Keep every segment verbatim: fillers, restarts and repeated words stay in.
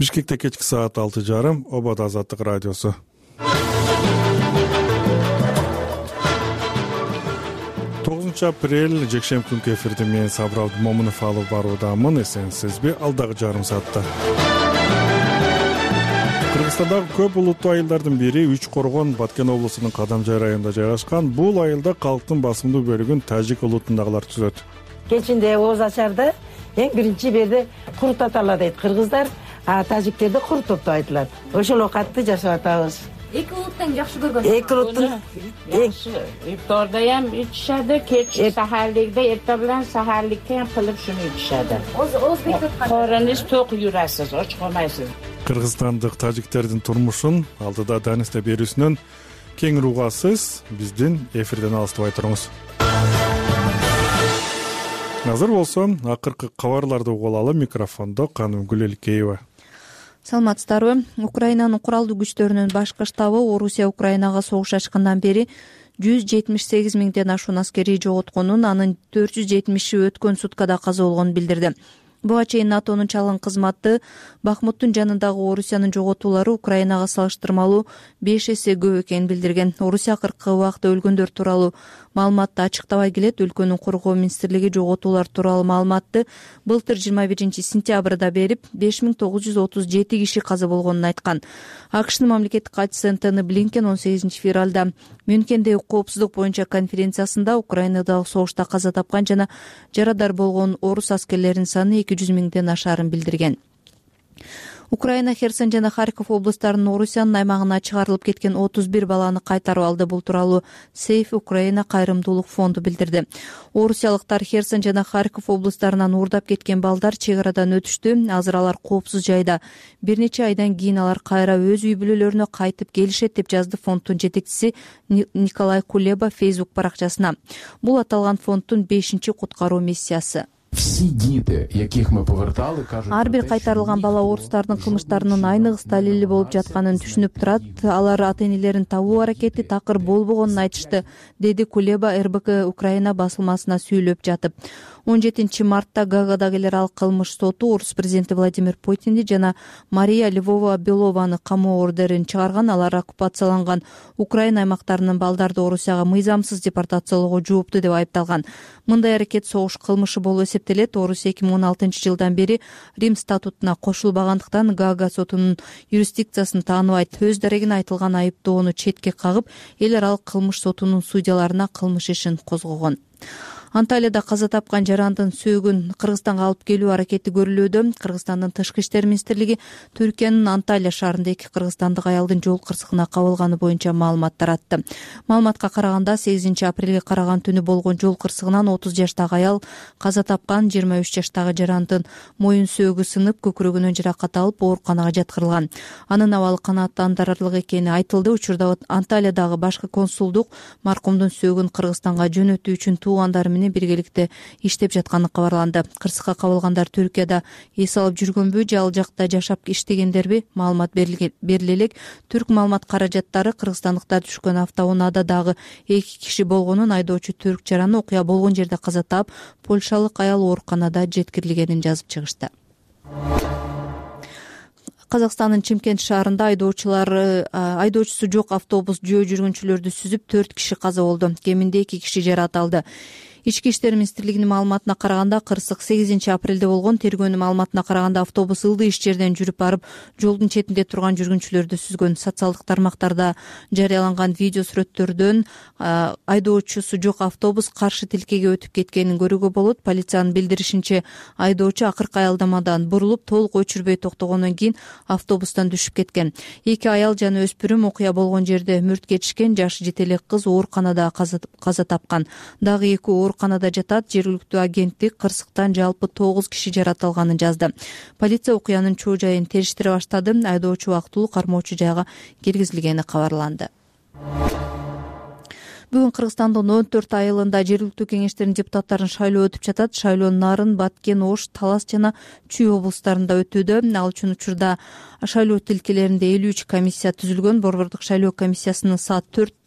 Бишкекте кечки саат алты жарым, Обод Азаттык радиосу. тогузунчу апрель жекшемби күнкү эфирде мен Сабыр Абдымомунов алып баруудамын. Эсенсизби, алдагы жарым саатта. Кыргызстандагы көп улуттуу айылдардын бири Үч Коргон Баткен облусунун Кадамжай районунда жайгашкан. Бул айылда калктын басымдуу бөлүгүн тажик улутундагылар түзөт. Кечинде Оз Ачарда эң биринчи берде курутаталар дейт кыргыздар, а тажиктерде курутуп айтылат. Ошол окатты жашап атабыз. Эки улуттан жакшы көргөн. Эки улуттун ифторда ham ичишadi, kech saharlikda erta bilan saharlikka ham qilib shuni ичишadi. O'zbek Qoringiz to'q yurasiz, och qolmaysiz. Кыргызстандык тажиктердин турмушун алдыда Данисте берүүсүнөн кеңири угасыз. Биздин эфирден алыстабай туруңуз. Азыр болсо акыркы кабарларды угулалы. Микрофондо Канымгүл Элкеева. Саламатсыздарбы? Украинанын куралдуу күчтөрүнүн башкы штабы Орусия Украинага согуш ачкандан бери жүз жетимиш сегиз миңден ашуун аскери жоготконун, анын төрт жүз жетимиши өткөн суткада каза болгонун билдирди. Буга чейин НАТОнун чалгын кызматы Бахмуттун жанындагы Орусиянын жоготуулары Украинага салыштырмалуу беш эсе көп экенин билдирген. Орусия акыркы убакта өлгөндөр тууралуу маалыматты ачыктабай келет. Өлкөнүн коргоо министрлиги жоготуулар тууралуу маалыматты былтыр жыйырма биринчи сентябрда берип, беш миң тогуз жүз отуз жети киши каза болгонун айткан. АКШнын мамлекеттик катчысы Энтони Блинкен он сегизинчи февралда Мюнхендеги коопсуздук боюнча конференциясында Украинадагы согушта каза тапкан жана жарадар болгон орус аскерлеринин саны эки жүз миңден ашаарын билдирген. Украина Херсон жана Харьков облустарынын Орусиянын аймагына чыгарылып кеткен отуз бир баланы кайтарып алды. Бул тууралуу Сейф Украина кайрымдуулук фонду билдирди. Орусиялыктар Херсон жана Харьков облустарынан уурдап кеткен балдар чек арадан өтүштү. Азыр алар коопсуз жайда. Бир нече айдан кийин алар кайра өз үй бүлөлөрүнө кайтып келишет деп жазды фонддун жетекчиси Николай Кулеба Facebook баракчасына. Бул аталган фонддун бешинчи куткаруу миссиясы. Ар бир кайтарылган бала орустардын кылмыштарынын айныгыс далили болуп жатканын түшүнүп турат. Алар ата-энелерин табуу аракети такыр болбогонун айтышты, деди Кулеба эр бэ ка Украина басылмасына сүйлөп жатып. он жетинчи мартта Гаагадагылар ал кылмыш соту орус президенти Владимир Путинди жана Мария Львова-Белованы камоо ордерин чыгарган. Алар оккупацияланган Украина аймактарынын балдарды Орусияга мыйзамсыз депортациялоого жоопту деп айыпталган. Мындай аракет согуш кылмышы болуп эсептелет. Орусия эки миң он алтынчы жылдан бери Рим статутуна кошулбагандыктан Гаага сотунун юрисдикциясын тааныбайт. Өз дарегине айтылган айыптоону четке кагып, эл аралык кылмыш сотунун судьяларына кылмыш ишин козгогон. Анталияда каза тапкан жарандын сөөгүн Кыргызстанга алып келүү аракети көрүлүүдө. Кыргызстандын тышкы иштер министрлиги Түркиянын Анталия шаарында эки кыргызстандык аялдын жол кырсыгына кабылганы боюнча маалымат таратты. Маалыматка караганда сегизинчи апрелге караган түнү болгон жол кырсыгынан отуз жаштагы аял каза тапкан. жыйырма үч жаштагы жарандын моюн сөөгү сынып, көкүрөгүнөн жаракат алып ооруканага жаткырылган. Анын абалы канааттандырарлык экени айтылды. Учурда Анталиядагы башкы консулдук маркумдун сөөгүн Кыргызстанга жөнөтүү үчүн туугандары биргеликте иштеп жатканы кабарланды. Кырсыкка кабылгандар Түркияда эс алып жүргөнбү же ал жакта жашап иштегендерби? Маалымат бериле элек. Түрк маалымат каражаттары кыргызстандыктар түшкөн автоунаада дагы эки киши болгонун, айдоочу түрк жараны окуя болгон жерде каза таап, польшалык аял ооруканада жеткирилгенин жазып чыгышты. Казакстандын Чимкент шаарында айдоочулар айдоочусу жок автобус жөө жүргүнчүлөрдү сүзүп төрт киши каза болду. Кеминде эки киши жаракат алды. Ички иштер министрлигинин маалыматына караганда кырсык сегизинчи апрелде болгон. Тергөөнүн маалыматына караганда автобус ылдый иш жерден жүрүп барып, жолдун четинде турган жүргүнчүлөрдү сүзгөн. Социалдык тармактарда жарыяланган видео сүрөттөрдөн айдоочусу жок автобус каршы тилкеге өтүп кеткенин көрүүгө болот. Полициянын билдиришинче, айдоочу акыркы аялдамадан бурулуп, толук өчүрбөй токтогондон кийин автобустан түшүп кеткен. Эки аял жана өспүрүм окуя болгон жерде мүрт кетишкен. Жашы жете элек кыз ооруканада каза тапкан. Дагы эки ооруканада жатат. Жергиликтүү агенттик кырсыктан жалпы тогуз киши жаратылганын жазды. Полиция окуянын чоо жайын териштире баштады. Айдоочу убактылуу кармоочу жайга киргизилгени кабарланды. Бүгүн Кыргызстандын он төрт айылында жергиликтүү кеңештердин депутаттарын шайлоо өтүп жатат. Шайлоо Нарын, Баткен, Ош, Талас жана Чүй облустарында өтүүдө. Ал үчүн учурда шайлоо тилкелеринде элүү үч комиссия түзүлгөн. Борбордук шайлоо комиссиясынын саат төрт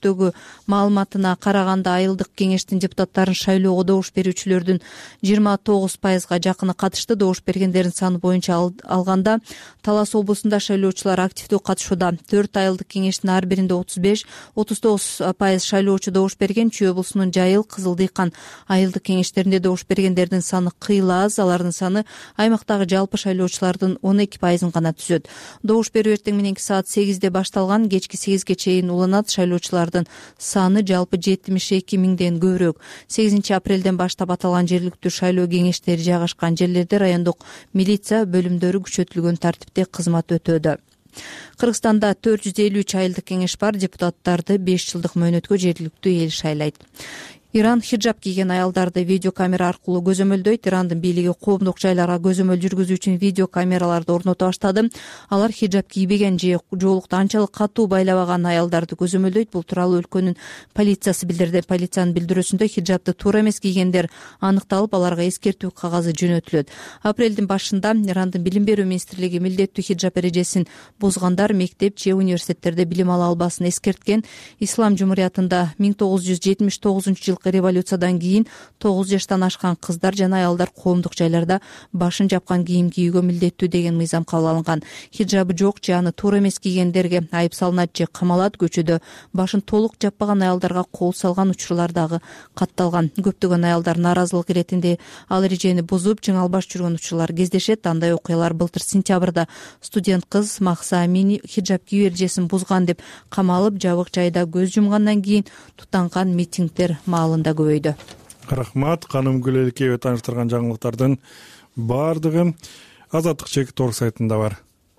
өкмөттөгү маалыматына караганда айылдык кеңештин депутаттарын шайлоого добуш берүүчүлөрдүн жыйырма тогуз пайызга жакыны катышты. Добуш бергендердин саны боюнча алганда Талас облусунда шайлоочулар активдүү катышууда. Төрт айылдык кеңештин ар биринде отуз беш отуз тогуз пайыз шайлоочу добуш берген. Чүй облусунун Жайыл, Кызыл Дыйкан айылдык кеңештеринде добуш бергендердин саны кыйла аз. Алардын саны аймактагы жалпы шайлоочулардын он эки пайызын гана түзөт. Добуш берүү эртең мененки саат сегизде башталган, кечки сегизге чейин уланат. Шайлоочулардын саны жалпы жетимиш эки миңден көбүрөөк. сегизинчи апрелден баштап аталган жергиликтүү шайлоо кеңештери жайгашкан жерлерде райондук милиция бөлүмдөрү күчөтүлгөн тартипте кызмат өтөдө. Кыргызстанда төрт жүз элүү үч айылдык кеңеш бар. Депутаттарды беш жылдык мөөнөткө жергиликтүү эл шайлайт. Иран хиджаб кийген аялдарды видеокамера аркылуу көзөмөлдөйт. Ирандын бийлиги коомдук жайларга көзөмөл жүргүзүү үчүн видеокамераларды орното баштады. Алар хиджаб кийбеген же жоолукту анчалык катуу байлабаган аялдарды көзөмөлдөйт. Бул тууралуу өлкөнүн полициясы билдирди. Полициянын билдирүүсүндө хиджабты туура эмес кийгендер аныкталып, аларга эскертүү кагазы жөнөтүлөт. Апрелдин башында Ирандын билим берүү министрлиги милдеттүү хиджаб эрежесин бузгандар мектеп же университеттерде билим ала албасын эскерткен. Ислам жумуриятында миң тогуз жүз жетимиш тогузунчу жылкы революциядан кийин тогуз жаштан ашкан кыздар жана аялдар коомдук жайларда башын жапкан кийим кийүүгө милдеттүү деген мыйзам кабыл алынган. Хиджабы жок же аны туура эмес кийгендерге айып салынат же камалат. Көчөдө башын толук жаппаган аялдарга кол салган учурлар дагы катталган. Көптөгөн аялдар нааразылык иретинде ал эрежени бузуп жыңалбаш жүргөн учурлар кездешет. Андай окуялар былтыр сентябрда студент кыз Махса Амини хиджаб кийүү эрежесин бузган деп камалып, жабык жайда көз жумгандан кийин тутанган митингдер маалында көбөйдү. Рахмат. Каным Гүлеликеева тааныштырган жаңылыктардын баардыгы Азаттык чекит орг сайтында бар.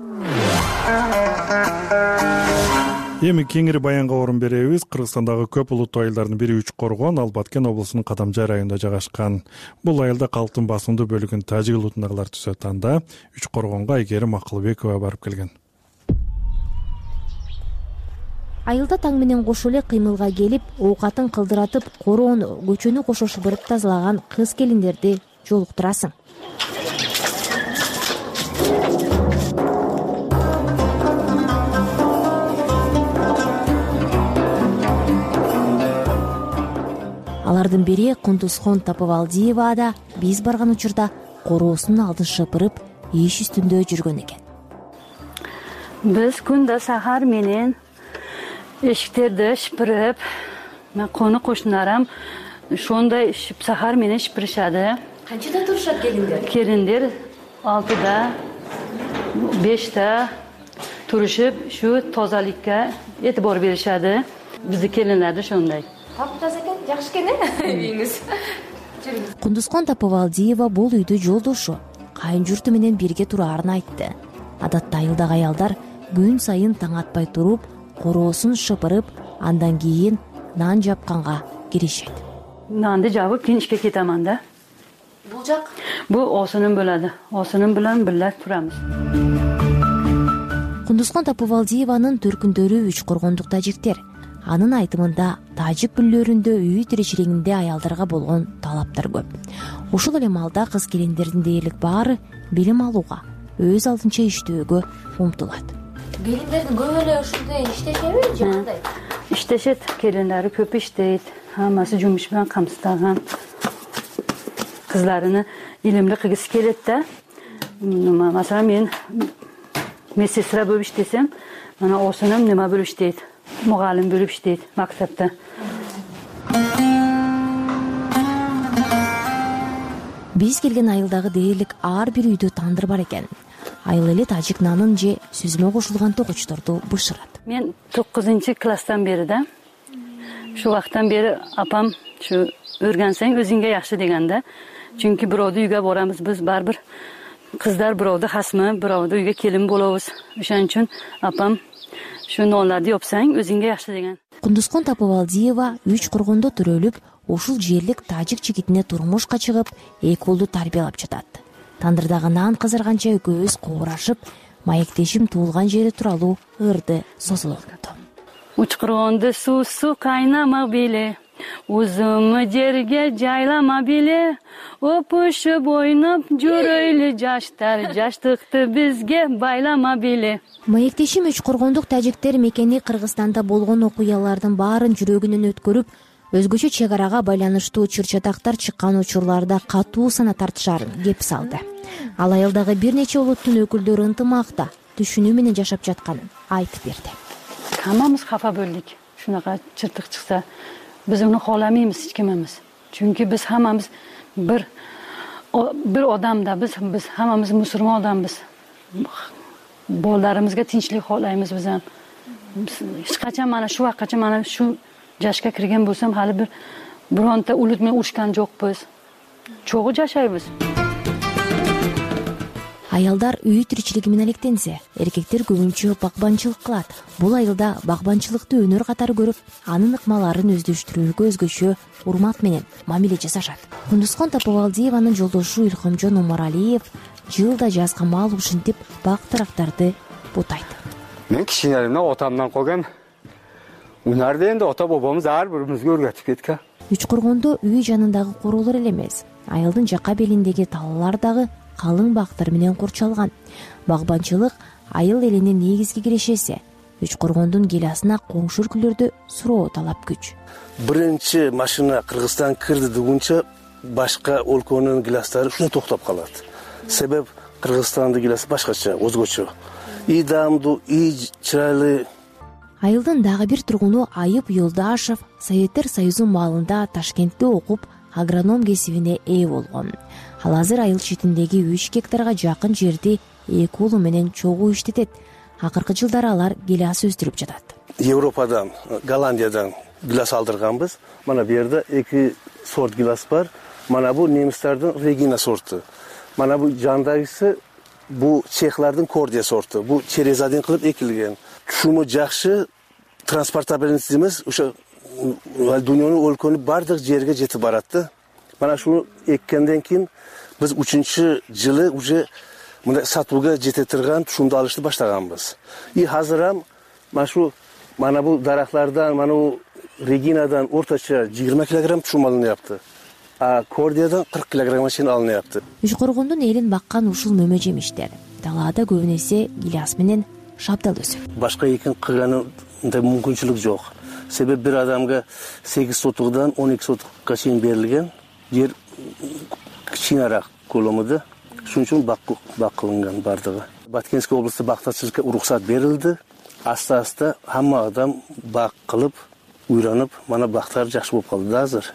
Эми кеңири баянга орун беребиз. Кыргызстандагы көп улуттуу айылдардын бири Үч Коргон, ал Баткен облусунун Кадамжай районунда жайгашкан. Бул айылда калктын басымдуу бөлүгүн тажик улутундагылар түзөт. Анда Үч Коргонго Айгерим Акылбекова барып келген. Айылда таң менен кошо эле кыймылга келип, оокатын кылдыратып, короону, көчөнү кошо шыбырып тазалаган кыз келиндерди жолуктурасың. Алардын бири Кундузхон Тапыбалдиева да биз барган учурда короосунун алдын шыпырып, иш үстүндө жүргөн экен. Биз күндө сахар менен эшиктерди шыпырып, мен кону кошуналарым ошондой сахар менен шыпырышады. Канчада турушат келиндер? Келиндер алтыда, беште турушуп, шу тозалыкка этибар беришады. Биздин келиндер ошондой. Таптаса экен, жакшы экен э үйүңүз. Кундузхон Тапыбалдиева бул үйдү жолдошу, кайын журту менен бирге турарын айтты. Адатта айылдагы аялдар күн сайын таң атпай туруп, короосун шыпырып, андан кийин нан жапканга киришет. Нанды жабып, кийин ишке кетемин да. Бул жак? Бул осунун бөлөдү. Осунун менен бирге турамыз. Кундузхон Тапыбалдиеванын төркүндөрү Үч Коргондук тажиктер. Анын айтымында тажик бүлөлөрүндө үй тиричилигинде аялдарга болгон талаптар көп. Ушул эле маалда кыз келиндердин дээрлик баары билим алууга, өз алдынча иштөөгө умтулат. Келиндердин көп эле ушундай иштешеби же кандай? Иштешет, келиндери көп иштейт. Хаммасы жумуш менен камсыздаган. Кызларыны илимли кылгысы келет да. Масалан, мен медсестра болуп иштесем, мана осунун нема болуп иштейт? Мугалим болуп иштейт мактапта. Биз келген айылдагы дээрлик ар бир үйдө тандыр бар экен. Айыл эли тажик нанын же сөзүнө кошулган тогучторду бышырат. Мен тогузунчу класстан бери да. Шу вакыттан бери апам шу өргөнсөң өзүңгө жакшы деген да. Чүнкү бирөөдү үйгө барабыз, биз барбир кыздар бирөөдү хасмы, бирөөдү үйгө келин болобуз. Ошон үчүн апам шу нонларды жопсаң өзүңгө жакшы деген. Кундузхон Тапыбалдиева Үч Коргондо төрөлүп, ушул жерлик тажик жигитине турмушка чыгып, эки уулду тарбиялап жатат. Тандырдагы нан кызарганча экөөбүз куурашып, маектешим туулган жери тууралуу ырды созулупту. Үч Коргондо суусу кайнамак беле, Uzun жерге жайлама биле, опушуп ойноп жүрөйлү жаштар, жаштыкты бизге байлама биле. Маектешим үч коргондук тажиктер мекени Кыргызстанда болгон окуялардын баарын жүрөгүнөн өткөрүп, өзгөчө чек арага байланыштуу чыр-чатактар чыккан учурларда катуу сана тартышарын кеп салды. Ал айылдагы бир нече улуттун өкүлдөрү ынтымакта, түшүнүү менен жашап жатканын айтып берди. Hammamiz xafa bo'ldik. Shunaqa chirtiq chiqsa, biz uni xohlamaymiz hech kimimiz. Chunki biz hammamiz bir bir odamda, biz biz hammamiz musulmon odammiz. Bolalarimizga tinchlik xohlaymiz biz ham. Hech qachon mana shu vaqtgacha mana shu yoshga kirgan bo'lsam, hali bir bironta ulut bilan urushgan yo'qmiz. Cho'g'i yashaymiz. Аялдар үй тиричилиги менен алектенсе, эркектер көбүнчө багбанчылык кылат. Бул айылда багбанчылыкты өнөр катары көрүп, анын ыкмаларын өздөштүрүүгө өзгөчө урмат менен мамиле жасашат. Кундузкон Тапабалдиеванын жолдошу Илхомжон Умаралиев жылда жазга мал ушинтип бак тарактарды бутайт. Мен кичинелимден отамдан калган. Унарды энди ата бабамыз ар бирибизге өргөтүп кеткен. Үч коргондо үй жанындагы короолор эле эмес, айылдын жака белиндеги талалар дагы калың бактар менен курчалган. Багбанчылык айыл элинин негизги кирешеси. Үч коргондун гиласына коңшу өлкөлөрдө суроо талап күч. Биринчи машина Кыргызстан кирди дегенче башка өлкөнүн гиластары ушунда токтоп калат. Себеп Кыргызстандын гиласы башкача, өзгөчө. И дамдуу, и чырайлы. Айылдын дагы бир тургуну Айып Юлдашев Советтер Союзу маалында Ташкентте окуп, агроном кесибине ээ болгон. Ал азыр айыл четиндеги үч гектарга жакын жерди эки уулу менен чогуу иштетет. Акыркы жылдары алар гилас өстүрүп жатат. Европадан, Голландиядан гилас алдырганбыз. Мана бу жерде эки сорт гилас бар. Мана бу немистердин Регина сорту. Мана бу жандагысы бу чехлардын Кордия сорту. Бу через один кылып экилген. Шуму жакшы, транспортабельность эмес, ошо дүйнөнүн өлкөнүн бардык жерге жетип баратты. Мана шуну эккенден кийин biz üçüncü жылы уже мындай сатууга жете турган тушумду алышты баштаганбыз. И азыр ham mana shu mana bu daraxtlardan, mana bu Reginadan o'rtacha yigirma kilogramm tushum alınıyaptı. A Kordiyadan qirq kilogramm чейин алынıyaptı. Үч коргондун элин баккан ушул мөмө жемиштер талаада көбүнесе гилас менен шабдал өсөт. Башка экен кылганында мүмкүнчүлүк жок. Себеп бир адамга сегиз сотугдан он эки сотукка чейин берилген жер кичинерээк коломуда. Шуning uchun bak kılıngan bardығы. Баткенский областы бақташылыққа уруксат берилди. Аста-аста hamma адам бак кылып, уйранып, мана бактар жакшы болуп калды да азыр.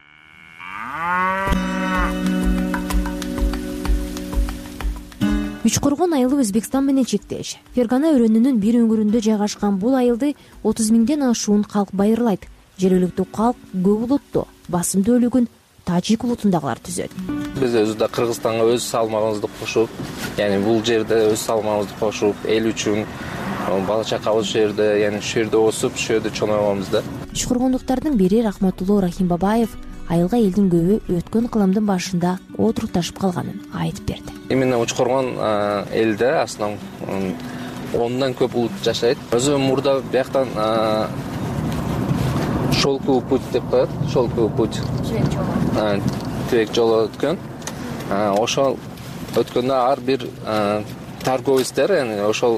Үч коргон айылы Өзбекстан менен чектеш. Фергана өрөөнүнүн бир өңүрүндө жайгашкан бул айылды отуз миңден ашуун калк байырлайт. Жергиликтүү калк көп улуттуу, басымдуу бөлүгүн тажик улутундагылар түзөт. Биз өзү Кыргызстанга өз салмагыбызды кошуп, яни бул жерде өз салмагыбызды кошуп, эл үчүн бала чакабыз жерде, яни ушул жерде өсүп, ушул жерде чоңойгонбуз да. Үч коргондуктардын бири Рахматулло Рахимбабаев айылга элдин көбү өткөн кыламдын башында отурукташып калганын айтып берди. Именно Үч коргон элде аслан ондон көп улут жашайт. Өзү мурда бияктан шолковый путь деп коет, шолковый путь. Тибек жолу өткөн. Ошол өткөндө ар бир торговецтер, яни ошол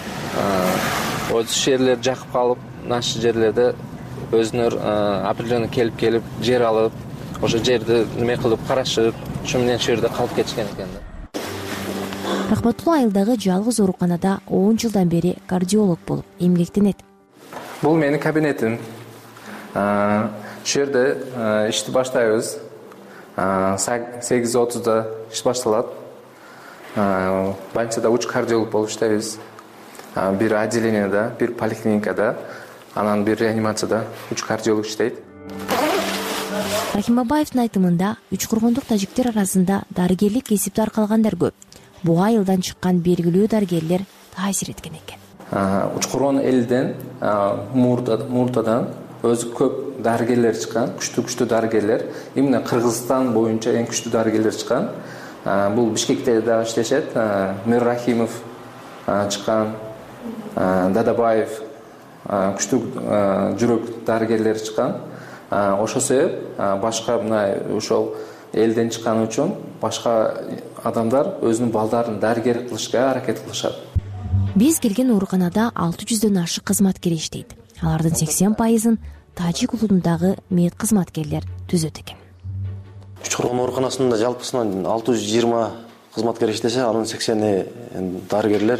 өз жерлер жакып калып, нашы жерлерде өзүнөр определенно келип-келип жер алып, ошо жерди неме кылып карашып, ошо менен ошол жерде калып кетишкен экен да. Рахматулла айылдагы жалгыз ооруканада он жылдан бери кардиолог болуп эмгектенет. Бул менин кабинетим. Ошол жерде ишти баштайбыз. сегиз отузда иш башталат. Больницада үч кардиолог болуп иштейбиз. Бир отделениеде, бир поликлиникада, анан бир реанимацияда үч кардиолог иштейт. Рахимбабаевдин айтымында үч коргондук тажиктер арасында дарыгерлик кесипти аркалагандар көп. Бул айылдан чыккан белгилүү дарыгерлер таасир эткен экен. Үч коргон элден муртадан өзү көп дарыгерлер чыккан, күчтүү-күчтүү дарыгерлер. Именно Кыргызстан боюнча эң күчтүү дарыгерлер чыккан. Бул Бишкекте да иштешет. Мир Рахимов чыккан, Дадабаев күчтүү жүрөк дарыгерлер чыккан. ошол себеп башка мына ошол элден чыккан үчүн башка адамдар өзүнүн балдарын дарыгер кылышка аракет кылышат. Биз келген ооруканада алты жүздөн ашык кызматкер иштейт. Алардын сексен пайызын тажик улутундагы мед кызматкерлер түзөт экен. Үч Коргон ооруканасында жалпысынан алты жүз жыйырма кызматкер иштесе, анын сексени дарыгерлер.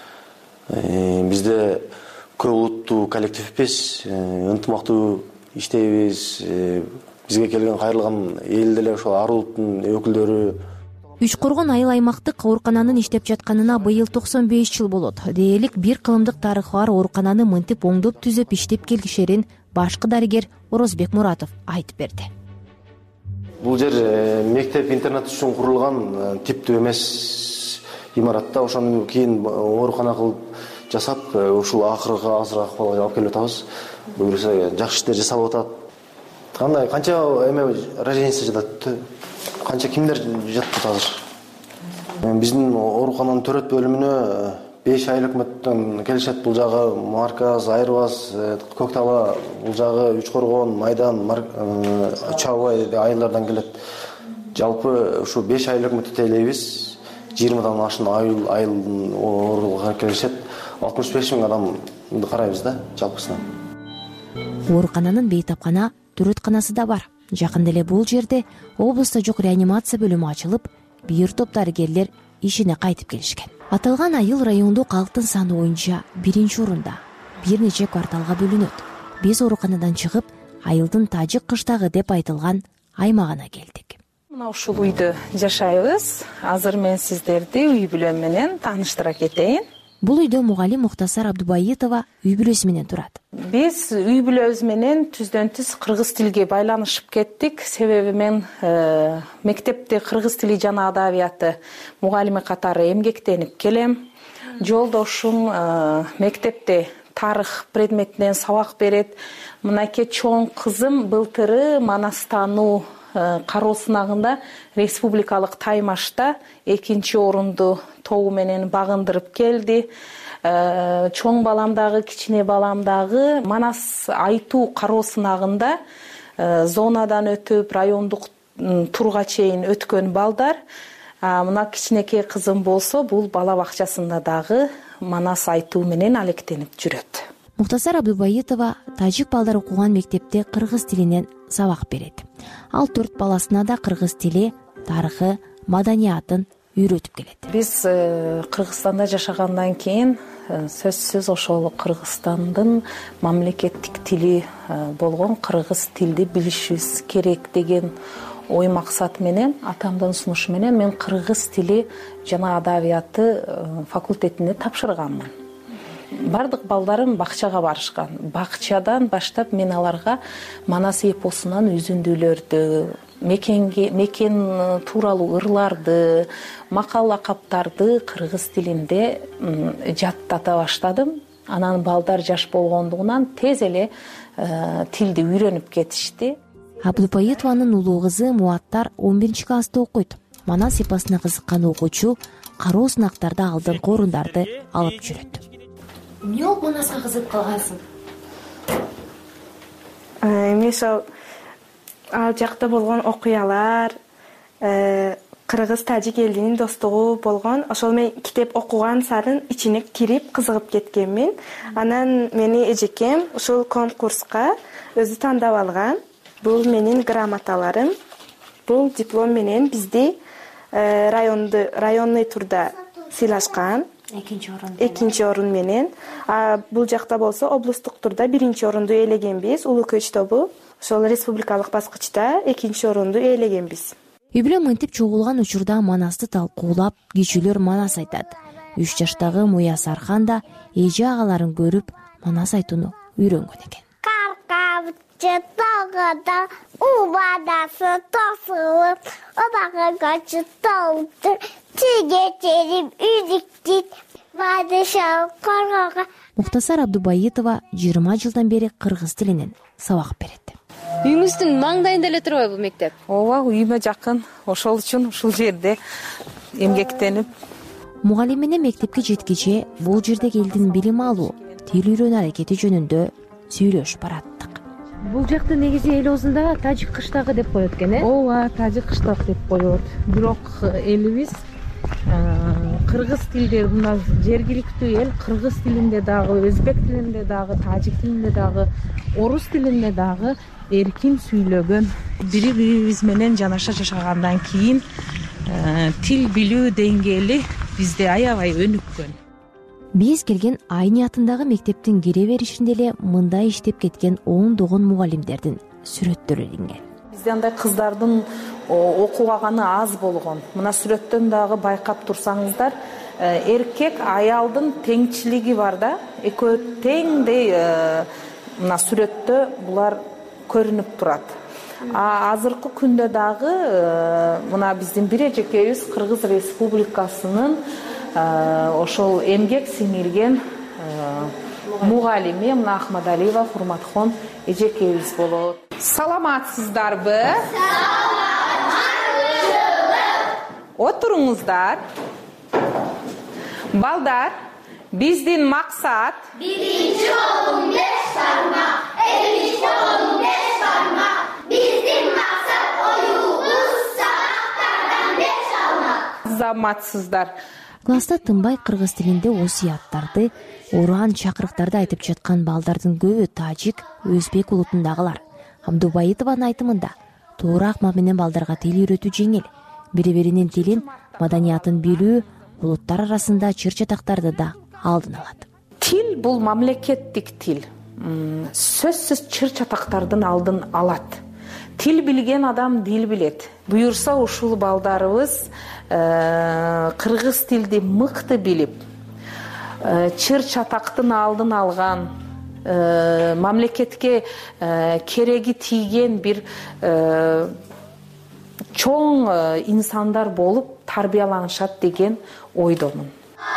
Бизде көп улуттуу коллективбиз, ынтымактуу иштейбиз. Бизге келген кайрылган эл деле ошол ар улуттун өкүлдөрү. Үч Коргон айыл аймактык оорукананын иштеп жатканына быйыл токсон беш жыл болот. Дээрлик бир кылымдык тарыхы бар оорукананы мынтип оңдоп түзөп иштеп келишерин башкы дарыгер Орозбек Муратов айтып берди. Бул жер мектеп интернат үчүн курулган типтүү эмес имаратта, ошондон кийин оорукана кылып жасап, ушул акыркы азыр акыбалга алып келип атабыз. Буюрса жакшы иштер жасалып атат. Кандай канча эме рождениясы жатат, канча кимдер жатат азыр. Биздин оорукананын төрөт бөлүмүнө беш айыл өкмөттөн келишет. Бул жагы Марказ, Айырбас, Көктала, бул жагы Үч Коргон, Майдан, Чабай айылдардан келет. Жалпы ушу беш айыл өкмөттү тейлейбиз. жыйырмадан ашын айыл айылдын ооруга келишет. алтымыш беш миң адамды карайбыз да жалпысынан. Оорукананын бейтапкана төрөтканасы да бар. Жакында эле бул жерде облустта жок реанимация бөлүмү ачылып, бир топ дарыгерлер ишине кайтып келишкен. Аталган айыл райондо калктын саны боюнча биринчи орунда, бир нече кварталга бөлүнөт. Биз ооруканадан чыгып, айылдын тажик кыштагы деп айтылган аймагына келдик. Мына ушул үйдө жашайбыз. Азыр мен сиздерди үй бүлөм менен тааныштыра кетейин. Бул үйдө мугалим Муктасар Абдубайытова үй бүлөсү менен турат. Биз үй бүлөбүз менен түздөн түз кыргыз тилге байланышып кеттик. Себеби мен э, мектепте кыргыз тили жана адабияты мугалими катары эмгектенип келем. Жолдошум э, мектепте тарых предметинен сабак берет. Мынакей чоң кызым былтыры Манастануу кароо сынагында республикалык таймашта экинчи орунду тобу менен багындырып келди. Чоң баламдагы, кичине баламдагы Манас айтуу кароо сынагында зонадан өтүп, райондук турга чейин өткөн балдар. Мына кичинекей кызым болсо, бул бала бакчасында дагы Манас айтуу менен алектенип жүрөт. Муктасар Абдубайытова тажик балдар окуган мектепте кыргыз тилинен сабак берет. Ал төрт баласына да кыргыз тили, тарыхы, маданиятын үйрөтүп келет. Биз Кыргызстанда жашагандан кийин сөзсүз ошол Кыргызстандын мамлекеттик тили болгон кыргыз тилди билишибиз керек деген ой максат менен, атамдын сунушу менен мен кыргыз тили жана адабияты факультетине тапшырганмын. Бардык балдарым бакчага барышкан. Бакчадан баштап мен аларга Манас эпосунан үзүндүүлөрдү, мекенге мекен тууралуу ырларды, макал лакаптарды кыргыз тилинде жаттата баштадым. Анан балдар жаш болгондугунан тез эле тилди үйрөнүп кетишти. Абдубайытованын улуу кызы Муаттар он биринчи класста окуйт. Манас эпосуна кызыккан окуучу кароо сынактарда алдыңкы орундарды алып жүрөт. Эмне болуп Манаска кызыгып калгансың? Эми ошол ал жакта болгон окуялар, кыргыз тажик элинин достугу болгон. Ошол мен китеп окуган сарын ичине кирип кызыгып кеткенмин. Анан мени эжекем ушул конкурска өзү тандап алган. Бул менин грамоталарым. Бул диплом менен бизди районду районный турда сыйлашкан. Экинчи орун. Экинчи орун менен. А бул жакта болсо облустук турда биринчи орунду ээлегенбиз. Улуу көч тобу. Ошол республикалык баскычта экинчи орунду ээлегенбиз. Үй бүлө мынтип чогулган учурда Манасты талкуулап, кичүүлөр Манас айтат. үч жаштагы Муяс Архан да эже агаларын көрүп Манас айтууну үйрөнгөн экен. Каркавчы тагыда убадасы тосулуп, обага чытылды, чиге черип үзүктүт, бадышал коргога. Муктасар Абдубайытова жыйырма жылдан бери кыргыз тилинен сабак берет. Үйүңүздүн маңдайында эле турбайбы бул мектеп? Ооба, үйүмө жакын. Ошол үчүн ушул жерде эмгектенип. Мугалим менен мектепке жеткиче бул жердеги элдин билим алуу, тил үйрөнүү аракети жөнүндө сүйлөшүп бараттык. Бул жакты негизи эл оозунда тажик кыштагы деп коет экен, э? ооба, тажик кыштак деп коет. Бирок элибиз кыргыз тилдер, мына жергиликтүү эл кыргыз тилинде дагы, өзбек тилинде дагы, тажик тилинде дагы, орус тилинде дагы эркин сүйлөгөн. Бири бирибиз менен жанаша жашагандан кийин тил билүү деңгээли бизде аябай өнүккөн. Биз келген Айни атындагы мектептин кире беришинде эле мындай иштеп кеткен ондогон мугалимдердин сүрөттөрү илинген. Бизде андай кыздардын окубаганы аз болгон. Мына сүрөттөн дагы байкап турсаңыздар, эркек аялдын теңчилиги бар да, экөө теңдей мына сүрөттө булар көрүнүп турат. А азыркы күндө дагы мына биздин бир эжекебиз Кыргыз Республикасынын ошол эмгек сиңирген мугалими мына Ахмадалиева Хурматхон эжекебиз болот. Саламатсыздарбы? Отуруңуздар. Балдар, биздин максат биринчи колуң беш бармак, экинчи колуң беш бармак. Биздин максат оюбуз сабактардан беш алмак. Заматсыздар. Класста тынбай кыргыз тилинде осуяттарды, уран чакырыктарды айтып жаткан балдардын көбү тажик, өзбек улутундагылар. Абдубайытованын айтымында туура акма менен балдарга тил үйрөтүү жеңил. Бири-биринин тилин, маданиятын билүү улуттар арасында чыр-чатактарды да алдын алат. Тил бул мамлекеттик тил. Сөзсүз чыр-чатактардын алдын алат. Тил билген адам дил билет. Буюрса ушул балдарыбыз кыргыз тилди мыкты билип, чыр-чатактын алдын алган, мамлекетке кереги тийген бир чоң инсандар болуп тарбияланышат деген ойдомун.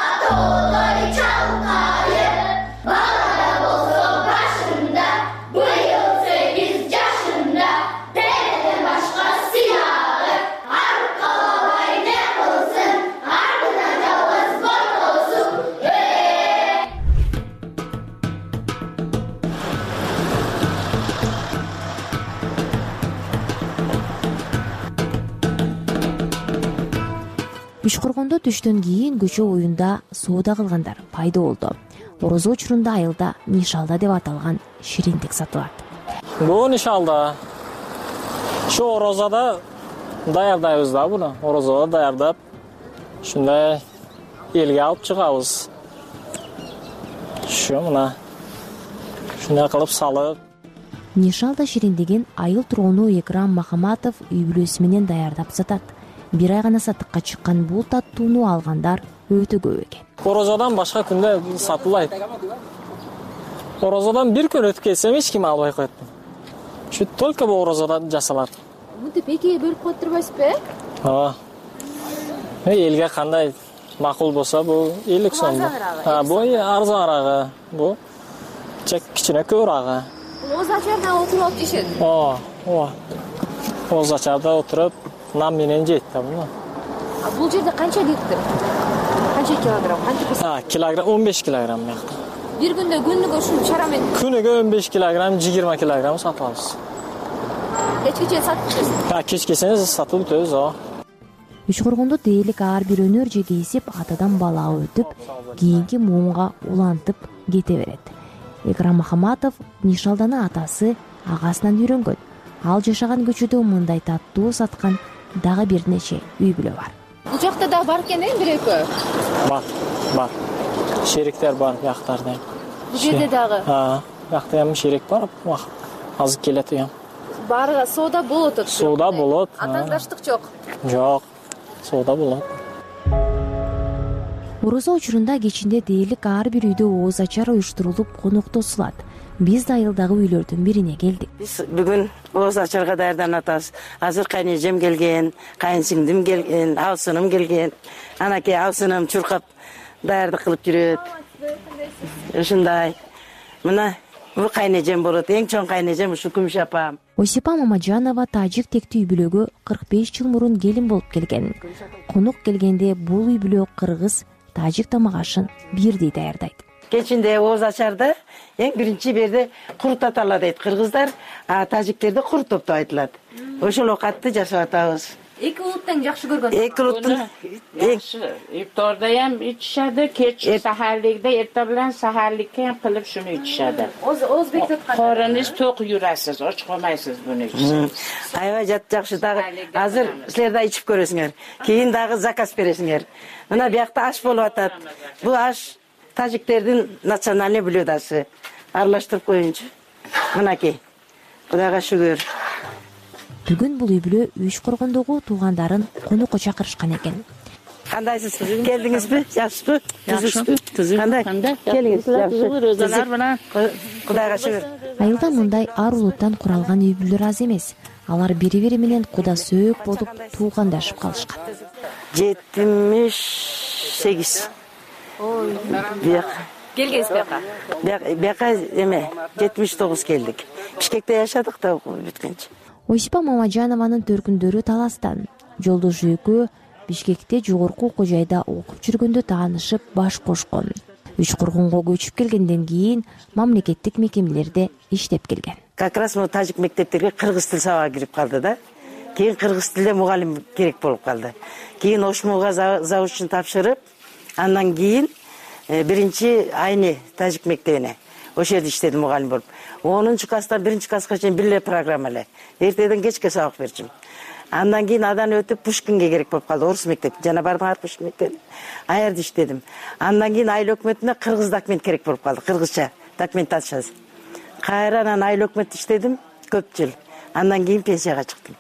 Үшкөргөндө түштөн кийин көчө оюнда соода кылгандар пайда болду. Орозо учурунда айылда нишалда деп аталган шириндик сатылат. Бул нишалда ушу орозада даярдайбыз да буну. Орозодо даярдап, ушундай элге алып чыгабыз. Ушу мына ушундай кылып салып. Нишалда шириндигин айыл тургуну Экрам Махаматов үй бүлөсү менен даярдап сатат. Бир ай гана сатыкка чыккан бул таттууну алгандар өтө көп экен. Орозодон башка күндө сатылбайт. Орозодон бир күн өтүп кетсем эч ким албай коет. Ушу только бул орозодон жасалат. Мынтип экиге бөлүп коюп турбайсызбы? Ооба. Элге кандай макул болсо бул элүү сом. А, бул арзаныраак. Бул чек кичине көбүрөөк. Бул оз ачарда отуруп алып жешет. Ооба, ооба. Оз ачарда отуруп нам менен жейт да буну. А бул жерде канча литр? Канча килограмм? Канча? А, килограмм он беш килограмм мыкты. Бир күндө күнүгө ушул чара менен күнүгө он беш килограмм, жыйырма килограмм сатып алабыз. Кечке чейин сатып кетесиз? А, кечке чейин сатып бүтөбүз, ооба. Үшкөргөндө дээрлик ар бир өнөр жегейсип, атадан балага өтүп, кийинки муунга улантып кете берет. Экрам Махаматов нишалданы атасы агасынан үйрөнгөн. Ал жашаган көчөдө мындай таттуу саткан дагы бир нече үй бүлө бар. Бул жакта да бар экен, э, бир экөө? Бар, бар. Шериктер бар бияктарда. Бул жерде дагы? А, бияқта эми шерик бар, азыр келет экен. Баарыга соода болот атат. Соода болот. Атаңдаштык жок. Жок. Соода болот. Орозо учурунда кечинде дээрлик ар бир үйдө ооз ачар уюштурулуп коноктосулат. Биз да айылдагы үйлөрдүн бирине келдик. Биз бүгүн ооз ачарга даярданып атабыз. Азыр кайнежем келген, кайынсиңдим келген, абысыным келген. Анакей абысыным чуркап даярдык кылып жүрөт. Ушундай. Мына бул кайнежем болот. Эң чоң кайнежем ушу Күмүш апам. Осипа Мамаджанова тажик тектүү үй бүлөгө кырк беш жыл мурун келин болуп келген. Конок келгенде бул үй бүлө кыргыз, тажик тамак ашын бирдей даярдайт. кечинде ооз ачарда эң биринчи берде курутатала дейт кыргыздар, а тажиктерде курутоп деп айтылат. Ошол оокатты жашап атабыз. Эки улут тең жакшы көргөн. Эки улуттун Yaxshi. İftorda ham içishadi, kech saharlikda erta bilan saharlikka ham qilib shuni içishadi. O'zbek tutqan. Qorningiz to'q yurasiz, och qolmaysiz buni ichsangiz. Аябай жат жакшы дагы. Азыр силер да ичип көрөсүңөр. Кийин дагы заказ бересиңер. Мына биякта аш болуп атат. Бул аш тажиктердин национальный блюдасы. Аралаштырып коюнчу. Мынакей. Кудайга шүгүр. Бүгүн бул үй бүлө үч коргондогу туугандарын конокко чакырышкан экен. Кандайсыз? Келдиңизби? Жакшыбы? Түзүкпү? Кандай? Келиңиз. Жакшы. Кудайга шүгүр. Айылда мындай ар улуттан куралган үй бүлөлөр аз эмес. Алар бири-бири менен куда сөөк болуп туугандашып калышкан. жетимиш сегиз. Ой. Бияк. Келгенсиз бияка? Бияка эме, жетимиш тогуз келдик. Бишкекте жашадык да бүткөнчө. Ойсипа Мамажанованын төркүндөрү Таластан. Жолдошу экөө Бишкекте жогорку окуу жайда окуп жүргөндө таанышып баш кошкон. Үч коргонго көчүп келгенден кийин мамлекеттик мекемелерде иштеп келген. Как раз мы тажик мектептерге кыргыз тил сабагы кирип калды да. Кийин кыргыз тилде мугалим керек болуп калды. Кийин Ошмуга заучун тапшырып, андан кийин биринчи айны тажик мектебине ошол жерде иштедим мугалим болуп. онунчу класстан биринчи класска чейин бир эле программа эле. Эртеден кечке сабак берчим. Андан кийин адан өтүп Пушкинге керек болуп калды, орус мектеп. Жана бардым Пушкин мектеп. Ай жерде иштедим. Андан кийин айыл өкмөтүнө кыргыз документ керек болуп калды, кыргызча документациясы. Кайрадан айыл өкмөтүндө иштедим көп жыл. Андан кийин пенсияга чыктым.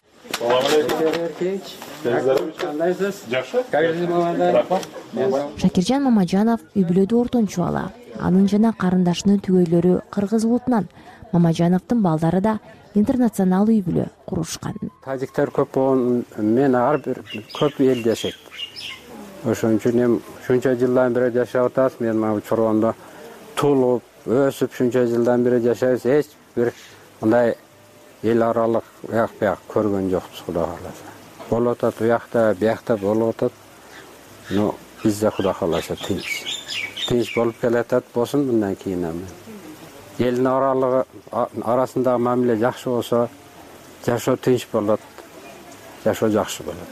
Шакиржан Мамажанов үй бүлөдө ортончу бала. Анын жана карындашынын түгөйлөрү кыргыз улутунан. Мамажановдун балдары да интернационал үй бүлө курушкан. Тажиктер көп болгон мен ар бир көп эл жашайт. Ошон үчүн эми шунча жылдан бери жашап атабыз. Мен мына чоргондо туулуп, өсүп шунча жылдан бери жашайбыз. Эч бир мындай эл аралык уяк буяк көргөн жокпуз, Кудай кааласа. Болуп атат уякта, биякта болуп атат. Но бизде Кудай кааласа тынч. Тынч болуп келатат болсун мындан кийин эми. Элдин аралыгы арасындагы мамиле жакшы болсо, жашоо тынч болот. Жашоо жакшы болот.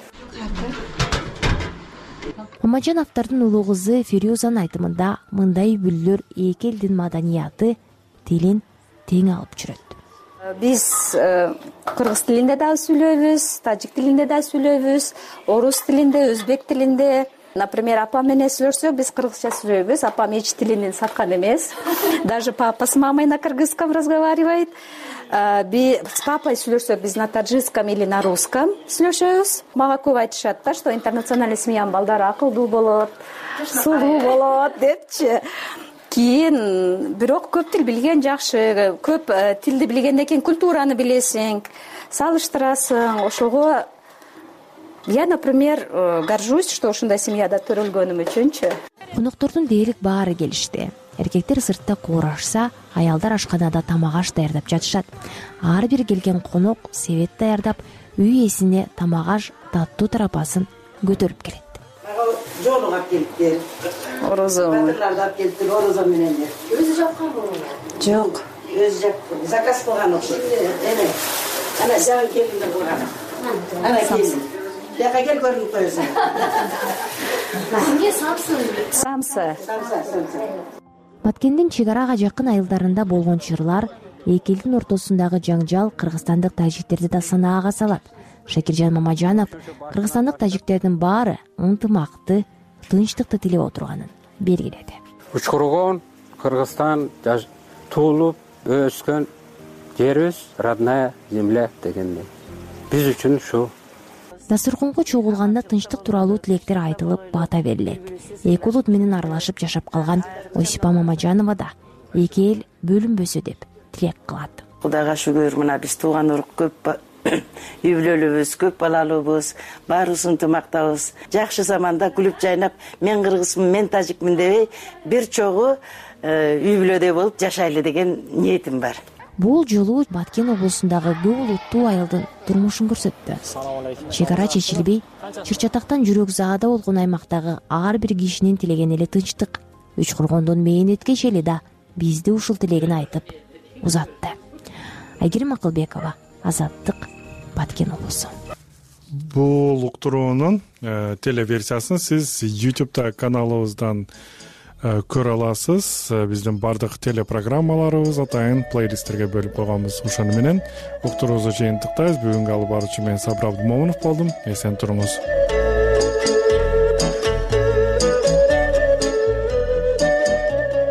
Мамажановдордун улуу кызы Фирюзанын айтымында мындай үй бүлөлөр эки элдин маданияты, тилин тең алып жүрөт. Биз кыргыз тилинде да сүйлөйбүз, тажик тилинде да сүйлөйбүз, орус тилинде, өзбек тилинде. Например, апам менен сүйлөшсөк, биз кыргызча сүйлөйбүз. Апам эч тилинен саткан эмес. Даже папа с мамой на кыргызском разговаривает. Би с папой сүйлөшсөк, биз на таджикском или на русском сүйлөшөбүз. Мага көп айтышат да, что интернациональный семьянын балдары акылдуу болот, сулуу болот депчи. Кийин бирок көп тил билген жакшы, көп тилди билгенден кийин культураны билесиң, салыштырасың. Ошого я, например, горжусь, что ушундай семьяда төрөлгөнүм үчүнчү. Коноктордун дээрлик баары келишти. Эркектер сыртта куурашса, аялдар ашканада тамак аш даярдап жатышат. Ар бир келген конок себет даярдап, үй ээсине тамак аш таттуу тарапасын көтөрүп келет. Жолук алып келиптир. Орозо. Батырларды алып келиптир, орозо менен. Өзү жапкан болобу? Жок, өзү жапкан. Заказ кылган окшойт. Эме. Ана жагын келинде кылган. Ана келин. Яка кел көрүнүп коесуң. Сизге самсы. Самсы. Самса, самса. Баткендин чек арага жакын айылдарында болгон чырлар, эки элдин ортосундагы жаңжал кыргызстандык тажиктерди да санаага салат. Шакиржан Мамажанов кыргызстандык тажиктердин баары ынтымакты, тынчтыкты тилеп отурганын белгиледи. Учкургон Кыргызстан туулуп өскөн жерибиз, родная земля дегендей. Биз үчүн ушу. Дастурконго чогулганда тынчтык тууралуу тилектер айтылып, бата берилет. Эки улут менен аралашып жашап калган Ойсипа Мамажанова да эки эл бөлүнбөсө деп тилек кылат. Кудайга шүгүр, мына биз тууган урук көп, үй бүлөлүүбүз, көп балалуубуз, баарыбыз ынтымактабыз. Жакшы заманда күлүп жайнап, мен кыргызмын, мен тажикмин дебей, бир чогуу үй бүлөдөй болуп жашайлы деген ниетим бар. Бул жолу Баткен облусундагы көп улуттуу айылдын турмушун көрсөттү. Чек ара чечилбей, чыр-чатактан жүрөк заада болгон аймактагы ар бир кишинин тилеген эле тынчтык, үч коргондун мээнеткеч эли да бизди ушул тилегин айтып узатты. Айгерим Акылбекова, Азаттык, Баткен облусу. Бул уктуруунун телеверсиясын сиз ютубта каналыбыздан көрө аласыз. Биздин бардык телепрограммаларыбыз атайын плейлисттерге бөлүп койгонбуз. Ошону менен уктуруубузду жыйынтыктайбыз. Бүгүнкү алып баруучу мен Сабыр Абдымомунов болдум. Эсен туруңуз.